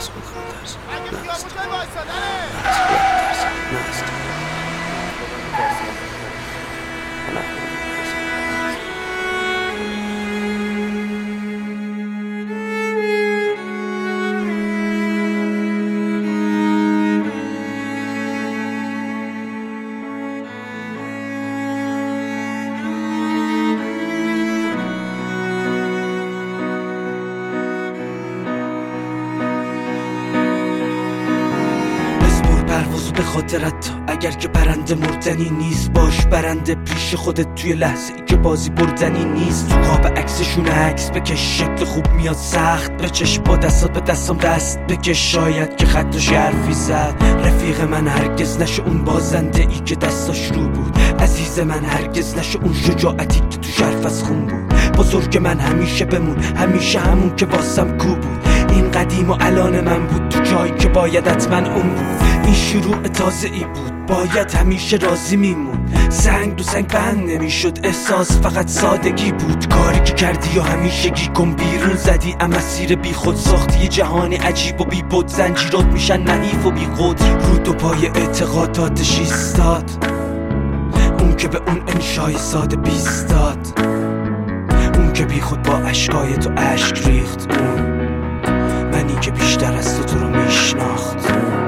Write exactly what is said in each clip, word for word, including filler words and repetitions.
از خودم میترسم، نه از تو، نه از خودم میترسم، نه از تو. من از خودم میترسم. پروازو به خاطرت تا اگر که برنده مردنی نیست، باش برنده پیش خودت توی لحظه ای که بازی بردنی نیست. تو قاب عکسشون عکس بکش، شکل خوب میاد سخت بچش، با دستات به دستم دست بکش، شاید که خطش حرفی زد. رفیق من هرگز نشه اون بازنده ای که دستاش رو بود، عزیز من هرگز نشه اون شجاعتی که تو شرف از خون بود. بزرگ من همیشه بمون، همیشه همون که واسم کو بود. این قدیم و الان من بود تو جایی که باید حتما اون بود. این شروع تازه ای بود، باید همیشه راضی میمون. سنگ دو سنگ بند نمیشد، احساس فقط سادگی بود. کاری که کردی و همیشگی کن بیرون زدی، اما مسیر بی خود ساختی یه جهان عجیب و بی بود. زنجیرات میشن نحیف و بی خود، رو دو پای اعتقاداتش ایستاد، اون که به اون انشای ساده بیستاد، اون که بی خود با اشکای تو اشک ریخت، اون منی که بیشتر از تو تو رو میشناخت.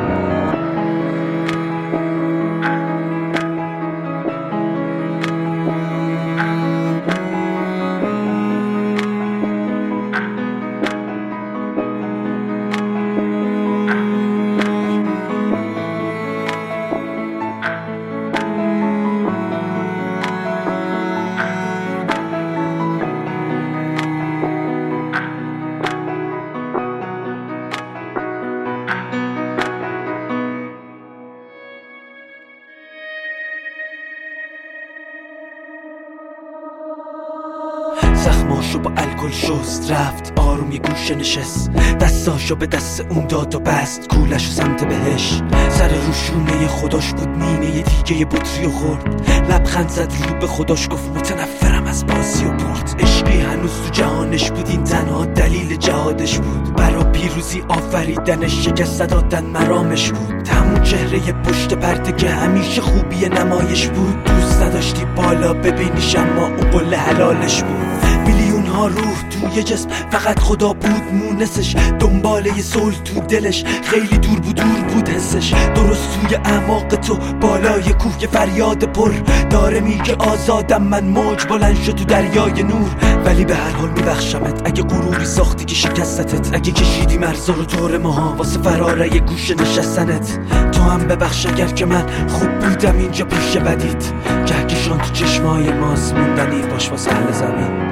زخماشو با الکل شست، رفت آروم یه گوشه نشست، دستاشو به دست اون داد و بست، کولشو سمت بهش. سر روشونه خودش بود، نیمه دیگه بطری و خورد، لبخند زد رو به خودش گفت متنفرم از بازی و برد. عشقی هنوز تو جهانش بود، این تنها دلیل جهادش بود. برا پیروزی آفریدنش، شکست دادن مرامش بود. تمون چهره پشت پرده که همیشه خوبی نمایش بود. دوست نداشتی بالا ببینیش، اما اون قله حلالش بود. میلیون ها روح توی جسم، فقط خدا بود مونسش. دنبال یه صلح تو دلش، خیلی دور بود دور بود حسش. درست توی اعماق تو بالای کوه یه فریاد پر داره میگه آزادم من، موج بلند شد تو دریای نور. ولی به هر حال میبخشمت اگه غروری ساختی که شکستتت، اگه کشیدی مرزا رو دور ماها واسه فراره یه گوشه نشستنت. تو هم ببخش اگر که من خوب بودم اینجا پیش بدید، کهکشان تو چشمای ماست، موندنی باش واسه اهل زمین.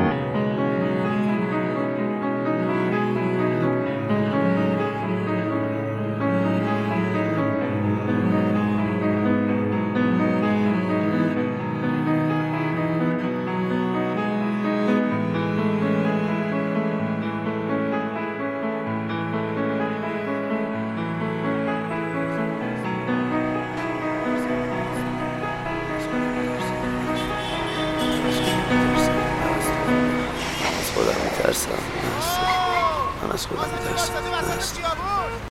خودم میترسم، من از خودم میترسم، من از تو.